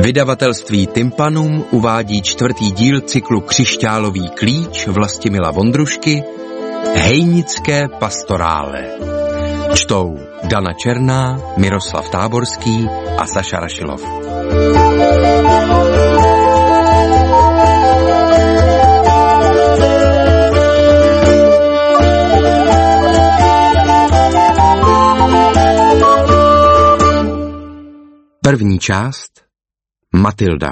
Vydavatelství Tympanum uvádí 4. díl cyklu Křišťálový klíč Vlastimila Vondrušky Hejnické pastorále. Čtou Dana Černá, Miroslav Táborský a Saša Rašilov. První část. Matilda.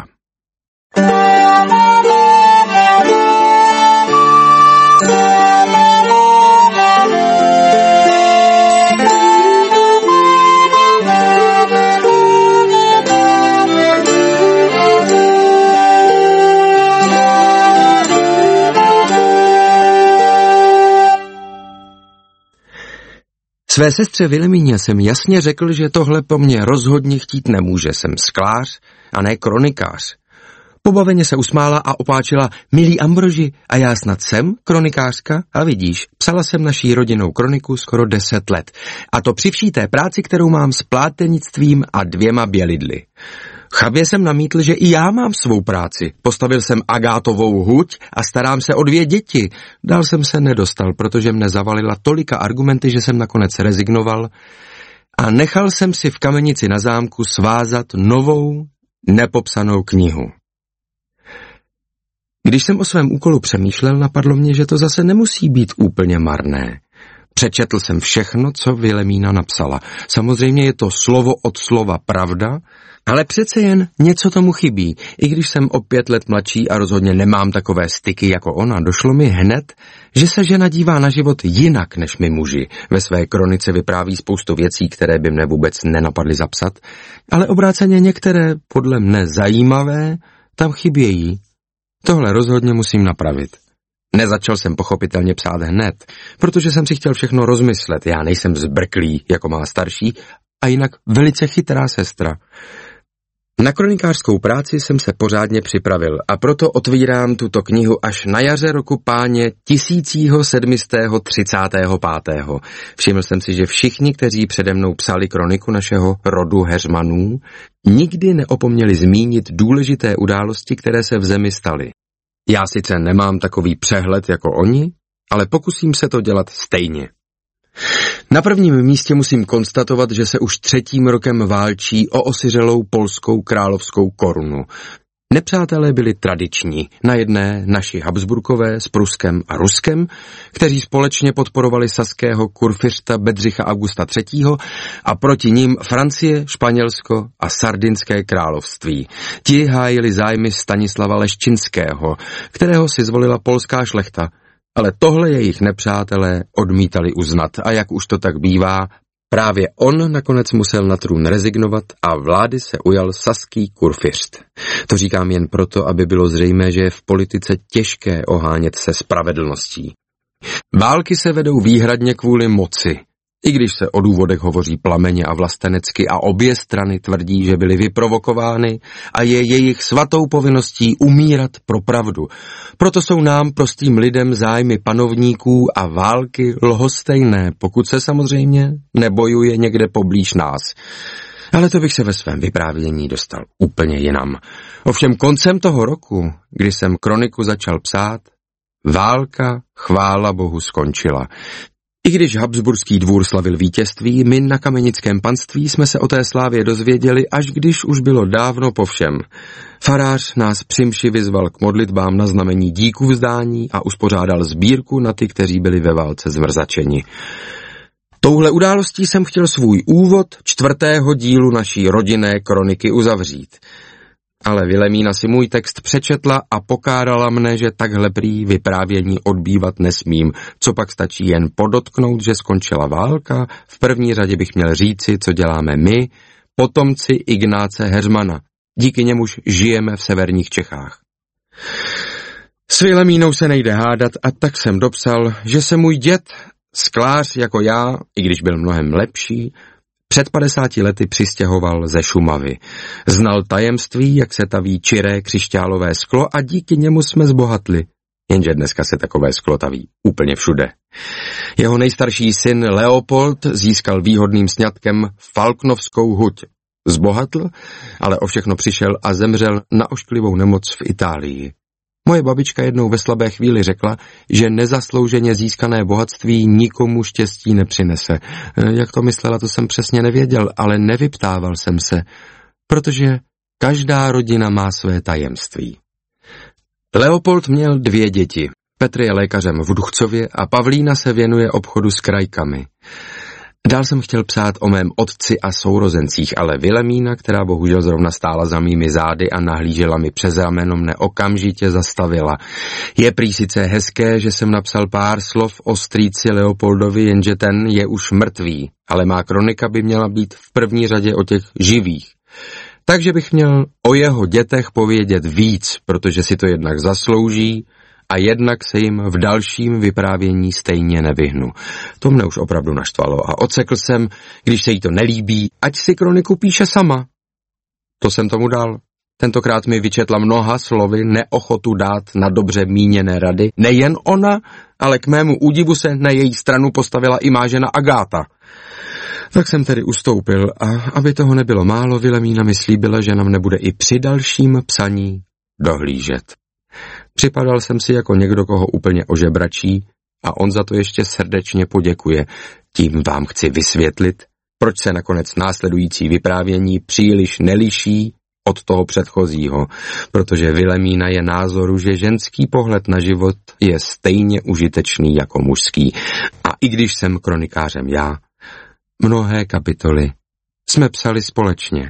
Své sestře Vilhelmíně jsem jasně řekl, že tohle po mně rozhodně chtít nemůže. Jsem sklář a ne kronikář. Pobaveně se usmála a opáčila: milý Ambroži, a já snad jsem kronikářka? A vidíš, psala jsem naší rodinnou kroniku skoro 10 let. A to při vší té práci, kterou mám s plátenictvím a 2 bělidly. Chabě jsem namítl, že i já mám svou práci. Postavil jsem Agátovou huť a starám se o 2 děti. Dál jsem se nedostal, protože mne zavalila tolika argumenty, že jsem nakonec rezignoval a nechal jsem si v Kamenici na zámku svázat novou, nepopsanou knihu. Když jsem o svém úkolu přemýšlel, napadlo mě, že to zase nemusí být úplně marné. Přečetl jsem všechno, co Vilhelmína napsala. Samozřejmě je to slovo od slova pravda, ale přece jen něco tomu chybí. I když jsem o 5 let mladší a rozhodně nemám takové styky jako ona, došlo mi hned, že se žena dívá na život jinak než my muži. Ve své kronice vypráví spoustu věcí, které by mne vůbec nenapadly zapsat, ale obráceně některé, podle mne zajímavé, tam chybějí. Tohle rozhodně musím napravit. Nezačal jsem pochopitelně psát hned, protože jsem si chtěl všechno rozmyslet. Já nejsem zbrklý, jako má starší, a jinak velice chytrá sestra. Na kronikářskou práci jsem se pořádně připravil a proto otvírám tuto knihu až na jaře roku páně 1735. Všiml jsem si, že všichni, kteří přede mnou psali kroniku našeho rodu Heřmanů, nikdy neopomněli zmínit důležité události, které se v zemi staly. Já sice nemám takový přehled jako oni, ale pokusím se to dělat stejně. Na prvním místě musím konstatovat, že se už 3. rokem válčí o osiřelou polskou královskou korunu. Nepřátelé byli tradiční, na jedné naši Habsburkové s Pruskem a Ruskem, kteří společně podporovali saského kurfiřta Bedřicha Augusta III. A proti ním Francie, Španělsko a Sardinské království. Ti hájili zájmy Stanislava Leščinského, kterého si zvolila polská šlechta, ale tohle jejich nepřátelé odmítali uznat a jak už to tak bývá, právě on nakonec musel na trůn rezignovat a vlády se ujal saský kurfiřt. To říkám jen proto, aby bylo zřejmé, že je v politice těžké ohánět se spravedlností. Války se vedou výhradně kvůli moci, i když se o důvodech hovoří plamenně a vlastenecky a obě strany tvrdí, že byly vyprovokovány a je jejich svatou povinností umírat pro pravdu. Proto jsou nám, prostým lidem, zájmy panovníků a války lhostejné, pokud se samozřejmě nebojuje někde poblíž nás. Ale to bych se ve svém vyprávění dostal úplně jinam. Ovšem koncem toho roku, kdy jsem kroniku začal psát, válka, chvála Bohu, skončila. I když Habsburský dvůr slavil vítězství, my na Kamenickém panství jsme se o té slávě dozvěděli, až když už bylo dávno po všem. Farář nás při mši vyzval k modlitbám na znamení díku vzdání a uspořádal sbírku na ty, kteří byli ve válce zmrzačeni. Touhle událostí jsem chtěl svůj úvod 4. dílu naší rodinné kroniky uzavřít. Ale Vilhelmína si můj text přečetla a pokárala mne, že takhle prý vyprávění odbývat nesmím, co pak stačí jen podotknout, že skončila válka. V první řadě bych měl říci, co děláme my, potomci Ignáce Heřmana. Díky němuž žijeme v severních Čechách. S Vilhelmínou se nejde hádat a tak jsem dopsal, že se můj děd, sklář jako já, i když byl mnohem lepší, před 50 lety přistěhoval ze Šumavy. Znal tajemství, jak se taví čiré křišťálové sklo a díky němu jsme zbohatli. Jenže dneska se takové sklo taví úplně všude. Jeho nejstarší syn Leopold získal výhodným sňatkem Falknovskou huť. Zbohatl, ale o všechno přišel a zemřel na ošklivou nemoc v Itálii. Moje babička jednou ve slabé chvíli řekla, že nezaslouženě získané bohatství nikomu štěstí nepřinese. Jak to myslela, to jsem přesně nevěděl, ale nevyptával jsem se, protože každá rodina má své tajemství. Leopold měl 2 děti. Petr je lékařem v Duchcově a Pavlína se věnuje obchodu s krajkami. Dál jsem chtěl psát o mém otci a sourozencích, ale Vilemína, která bohužel zrovna stála za mými zády a nahlížela mi přes rameno, mne okamžitě zastavila. Je prý sice hezké, že jsem napsal pár slov o strýci Leopoldovi, jenže ten je už mrtvý, ale má kronika by měla být v první řadě o těch živých. Takže bych měl o jeho dětech povědět víc, protože si to jednak zaslouží a jednak se jim v dalším vyprávění stejně nevyhnu. To mne už opravdu naštvalo a odsekl jsem, když se jí to nelíbí, ať si kroniku píše sama. To jsem tomu dal. Tentokrát mi vyčetla mnoha slovy neochotu dát na dobře míněné rady. Nejen ona, ale k mému údivu se na její stranu postavila i má žena Agáta. Tak jsem tedy ustoupil a aby toho nebylo málo, Vilemína mi slíbila, že nám nebude i při dalším psaní dohlížet. Připadal jsem si jako někdo, koho úplně ožebračí a on za to ještě srdečně poděkuje. Tím vám chci vysvětlit, proč se nakonec následující vyprávění příliš neliší od toho předchozího, protože Vilemína je názoru, že ženský pohled na život je stejně užitečný jako mužský. A i když jsem kronikářem já, mnohé kapitoly jsme psali společně.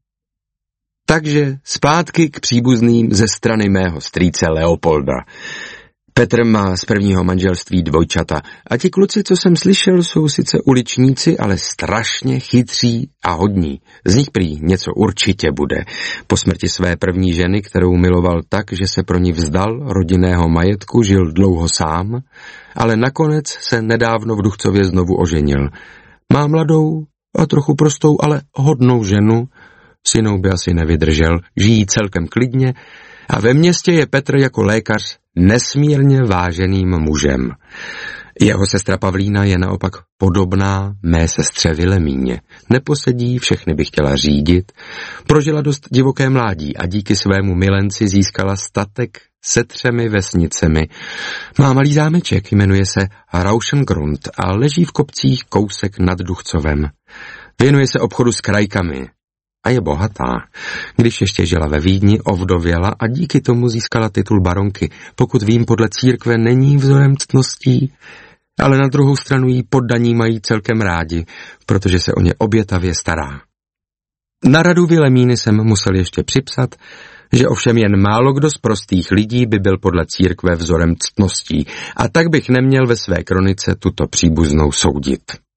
Takže zpátky k příbuzným ze strany mého strýce Leopolda. Petr má z prvního manželství dvojčata a ti kluci, co jsem slyšel, jsou sice uličníci, ale strašně chytří a hodní. Z nich prý něco určitě bude. Po smrti své první ženy, kterou miloval tak, že se pro ní vzdal rodinného majetku, žil dlouho sám, ale nakonec se nedávno v Duchcově znovu oženil. Má mladou a trochu prostou, ale hodnou ženu, s jinou by asi nevydržel, žijí celkem klidně a ve městě je Petr jako lékař nesmírně váženým mužem. Jeho sestra Pavlína je naopak podobná mé sestře Vilemíně. Neposedí, všechny by chtěla řídit, prožila dost divoké mládí a díky svému milenci získala statek se 3 vesnicemi. Má malý zámeček, jmenuje se Rauschengrund a leží v kopcích kousek nad Duchcovem. Věnuje se obchodu s krajkami a je bohatá. Když ještě žila ve Vídni, ovdověla a díky tomu získala titul baronky. Pokud vím, podle církve není vzorem ctností, ale na druhou stranu jí poddaní mají celkem rádi, protože se o ně obětavě stará. Na radu Vilemíny jsem musel ještě připsat, že ovšem jen málo kdo z prostých lidí by byl podle církve vzorem ctností a tak bych neměl ve své kronice tuto příbuznou soudit.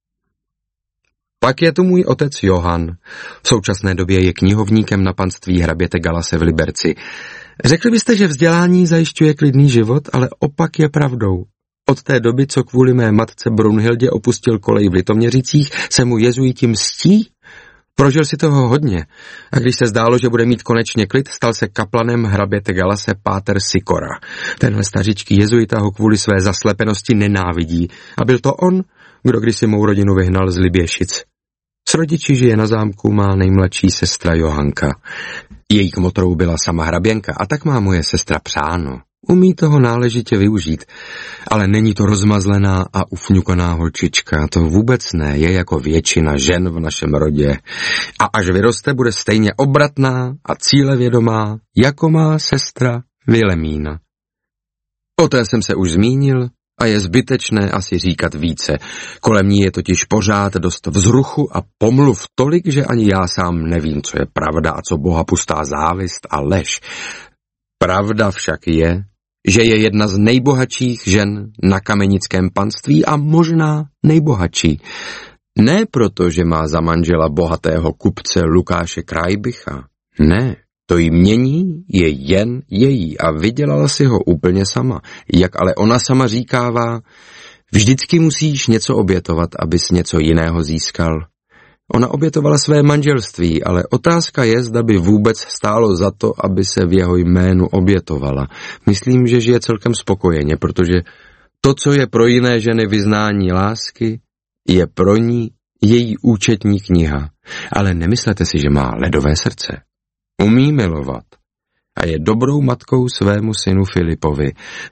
Pak je tu můj otec Johann. V současné době je knihovníkem na panství hraběte Galase v Liberci. Řekli byste, že vzdělání zajišťuje klidný život, ale opak je pravdou. Od té doby, co kvůli mé matce Brunhildě opustil kolej v Litoměřicích, se mu jezuiti mstí? Prožil si toho hodně a když se zdálo, že bude mít konečně klid, stal se kaplanem hraběte Galase páter Sikora. Tenhle stařičký jezuita ho kvůli své zaslepenosti nenávidí a byl to on, kdo kdysi mou rodinu vyhnal z Liběšic. S rodiči žije na zámku má nejmladší sestra Johanka. Její kmotrou byla sama hraběnka a tak má moje sestra přáno. Umí toho náležitě využít, ale není to rozmazlená a ufňukaná holčička, to vůbec ne, je jako většina žen v našem rodě. A až vyroste, bude stejně obratná a cílevědomá, jako má sestra Vilemína. O té jsem se už zmínil a je zbytečné asi říkat více. Kolem ní je totiž pořád dost vzruchu a pomluv tolik, že ani já sám nevím, co je pravda a co bohapustá závist a lež. Pravda však je, že je jedna z nejbohatších žen na kamenickém panství a možná nejbohatší. Ne proto, že má za manžela bohatého kupce Lukáše Krajbicha. Ne, to jmění je jen její a vydělala si ho úplně sama. Jak ale ona sama říkává, vždycky musíš něco obětovat, abys něco jiného získal. Ona obětovala své manželství, ale otázka je, zda by vůbec stálo za to, aby se v jeho jménu obětovala. Myslím, že žije celkem spokojeně, protože to, co je pro jiné ženy vyznání lásky, je pro ní její účetní kniha, ale nemyslete si, že má ledové srdce. Umí milovat a je dobrou matkou svému synu Filipovi.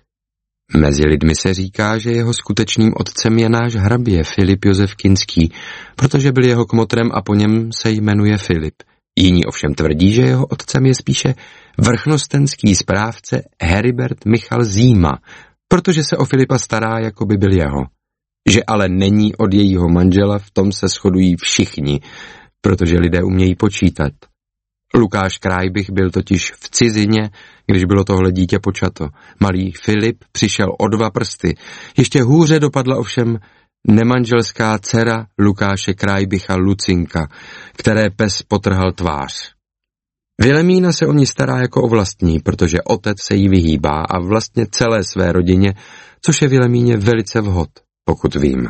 Mezi lidmi se říká, že jeho skutečným otcem je náš hrabě Filip Josef Kinský, protože byl jeho kmotrem a po něm se jmenuje Filip. Jiní ovšem tvrdí, že jeho otcem je spíše vrchnostenský správce Heribert Michal Zíma, protože se o Filipa stará, jako by byl jeho. Že ale není od jejího manžela, v tom se shodují všichni, protože lidé umějí počítat. Lukáš Krajbich byl totiž v cizině, když bylo tohle dítě počato. Malý Filip přišel o 2 prsty. Ještě hůře dopadla ovšem nemanželská dcera Lukáše Krajbicha Lucinka, které pes potrhal tvář. Vilemína se o ní stará jako o vlastní, protože otec se jí vyhýbá a vlastně celé své rodině, což je Vilemíně velice vhod, pokud vím.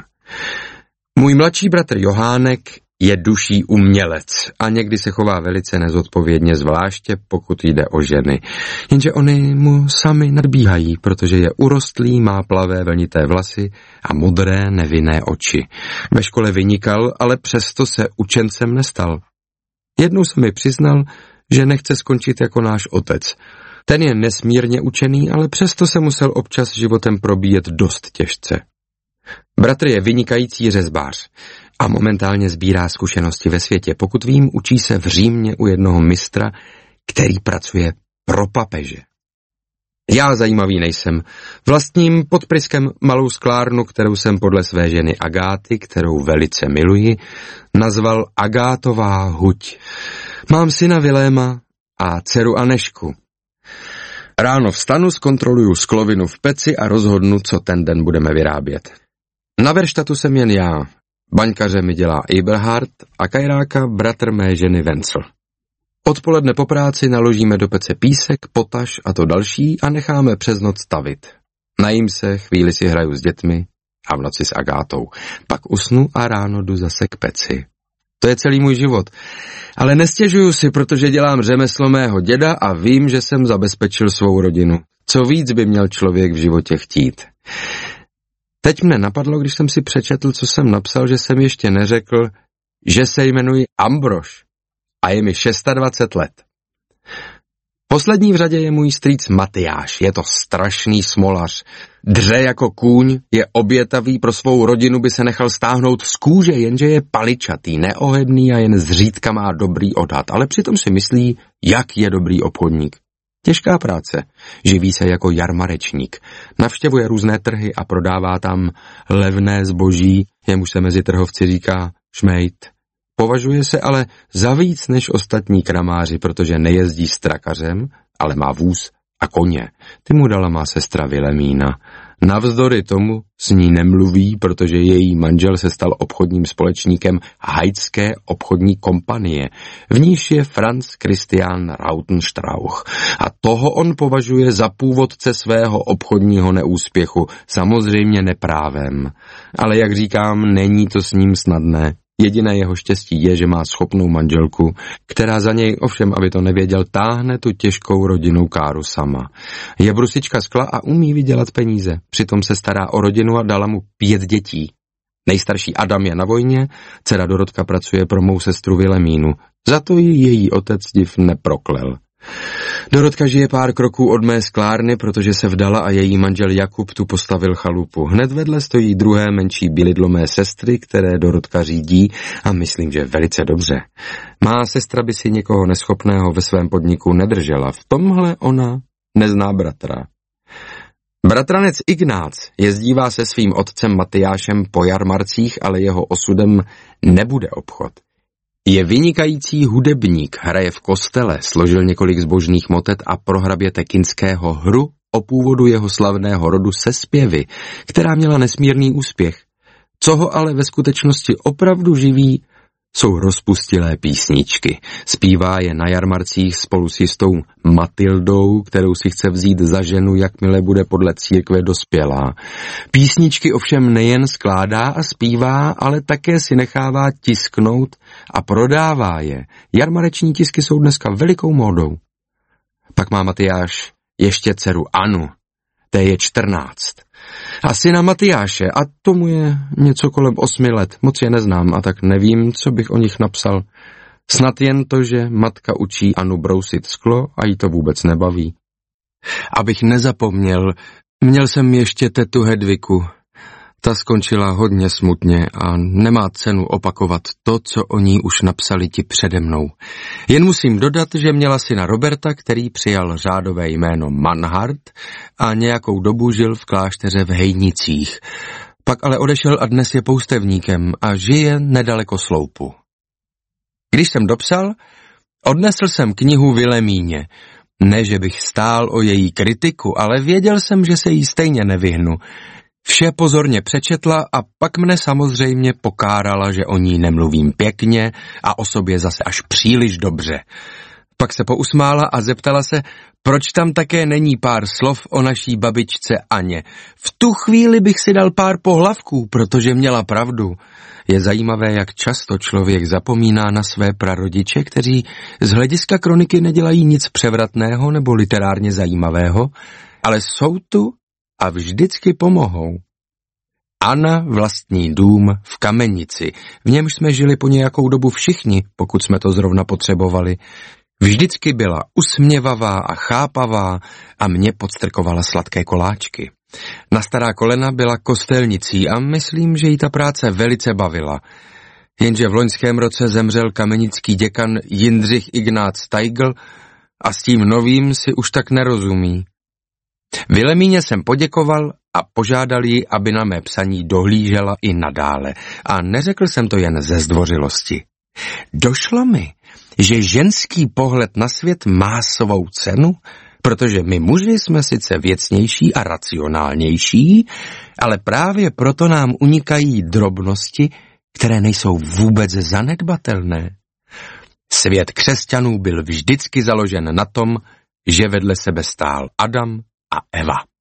Můj mladší bratr Johánek je duší umělec a někdy se chová velice nezodpovědně, zvláště pokud jde o ženy. Jenže oni mu sami nadbíhají, protože je urostlý, má plavé vlnité vlasy a modré nevinné oči. Ve škole vynikal, ale přesto se učencem nestal. Jednou se mi přiznal, že nechce skončit jako náš otec. Ten je nesmírně učený, ale přesto se musel občas životem probíjet dost těžce. Bratr je vynikající řezbář a momentálně sbírá zkušenosti ve světě. Pokud vím, učí se v Římě u jednoho mistra, který pracuje pro papeže. Já zajímavý nejsem. Vlastním pod Pryskem malou sklárnu, kterou jsem podle své ženy Agáty, kterou velice miluji, nazval Agátová huť. Mám syna Viléma a dceru Anešku. Ráno vstanu, zkontroluju sklovinu v peci a rozhodnu, co ten den budeme vyrábět. Na verštatu jsem jen já. Baňkaře mi dělá Eberhard a kajráka bratr mé ženy Vencel. Odpoledne po práci naložíme do pece písek, potaž a to další a necháme přes noc stavit. Najím se, chvíli si hraju s dětmi a v noci s Agátou. Pak usnu a ráno jdu zase k peci. To je celý můj život. Ale nestěžuju si, protože dělám řemeslo mého děda a vím, že jsem zabezpečil svou rodinu. Co víc by měl člověk v životě chtít? Teď mne napadlo, když jsem si přečetl, co jsem napsal, že jsem ještě neřekl, že se jmenuji Ambrož a je mi 26 let. Poslední v řadě je můj strýc Matyáš, je to strašný smolař. Dře jako kůň, je obětavý, pro svou rodinu by se nechal stáhnout z kůže, jenže je paličatý, neohebný a jen zřídka má dobrý odhad, ale přitom si myslí, jak je dobrý obchodník. Těžká práce, živí se jako jarmarečník, navštěvuje různé trhy a prodává tam levné zboží, jemuž se mezi trhovci říká šmejt. Považuje se ale za víc než ostatní kramáři, protože nejezdí s trakařem, ale má vůz a koně. Ty mu dala má sestra Vilemína. Navzdory tomu s ní nemluví, protože její manžel se stal obchodním společníkem Hajdské obchodní kompanie. V níž je Franz Christian Rautenstrauch a toho on považuje za původce svého obchodního neúspěchu, samozřejmě neprávem. Ale jak říkám, není to s ním snadné. Jediné jeho štěstí je, že má schopnou manželku, která za něj, ovšem aby to nevěděl, táhne tu těžkou rodinnou káru sama. Je brusička skla a umí vydělat peníze, přitom se stará o rodinu a dala mu 5 dětí. Nejstarší Adam je na vojně, dcera Dorotka pracuje pro mou sestru Vilemínu, za to ji její otec div neproklel. Dorotka žije pár kroků od mé sklárny, protože se vdala a její manžel Jakub tu postavil chalupu. Hned vedle stojí druhé menší bylidlo mé sestry, které Dorotka řídí a myslím, že velice dobře. Má sestra by si někoho neschopného ve svém podniku nedržela, v tomhle ona nezná bratra. Bratranec Ignác jezdívá se svým otcem Matyášem po jarmarcích, ale jeho osudem nebude obchod. Je vynikající hudebník, hraje v kostele, složil několik zbožných motet a pro hraběte Kinského hru o původu jeho slavného rodu se zpěvy, která měla nesmírný úspěch. Co ho ale ve skutečnosti opravdu živí, jsou rozpustilé písničky. Zpívá je na jarmarcích spolu s jistou Matildou, kterou si chce vzít za ženu, jakmile bude podle církve dospělá. Písničky ovšem nejen skládá a zpívá, ale také si nechává tisknout a prodává je. Jarmareční tisky jsou dneska velikou módou. Pak má Matyáš ještě dceru Anu. té je 14. A syna Matyáše, a tomu je něco kolem 8 let, moc je neznám a tak nevím, co bych o nich napsal. Snad jen to, že matka učí Anu brousit sklo a jí to vůbec nebaví. Abych nezapomněl, měl jsem ještě tetu Hedviku. Ta skončila hodně smutně a nemá cenu opakovat to, co o ní už napsali ti přede mnou. Jen musím dodat, že měla syna Roberta, který přijal řádové jméno Manhart a nějakou dobu žil v klášteře v Hejnicích. Pak ale odešel a dnes je poustevníkem a žije nedaleko Sloupu. Když jsem dopsal, odnesl jsem knihu Vilemíně. Ne, že bych stál o její kritiku, ale věděl jsem, že se jí stejně nevyhnu. Vše pozorně přečetla a pak mne samozřejmě pokárala, že o ní nemluvím pěkně a o sobě zase až příliš dobře. Pak se pousmála a zeptala se, proč tam také není pár slov o naší babičce Aně. V tu chvíli bych si dal pár pohlavků, protože měla pravdu. Je zajímavé, jak často člověk zapomíná na své prarodiče, kteří z hlediska kroniky nedělají nic převratného nebo literárně zajímavého, ale jsou tu a vždycky pomohou. Anna vlastní dům v Kamenici, v němž jsme žili po nějakou dobu všichni, pokud jsme to zrovna potřebovali. Vždycky byla usměvavá a chápavá a mě podstrkovala sladké koláčky. Na stará kolena byla kostelnicí a myslím, že jí ta práce velice bavila. Jenže v loňském roce zemřel kamenický děkan Jindřich Ignác Tajgl a s tím novým si už tak nerozumí. Vilemíně jsem poděkoval a požádal ji, aby na mé psaní dohlížela i nadále a neřekl jsem to jen ze zdvořilosti. Došlo mi, že ženský pohled na svět má svou cenu, protože my muži jsme sice věcnější a racionálnější, ale právě proto nám unikají drobnosti, které nejsou vůbec zanedbatelné. Svět křesťanů byl vždycky založen na tom, že vedle sebe stál Adam a Eva.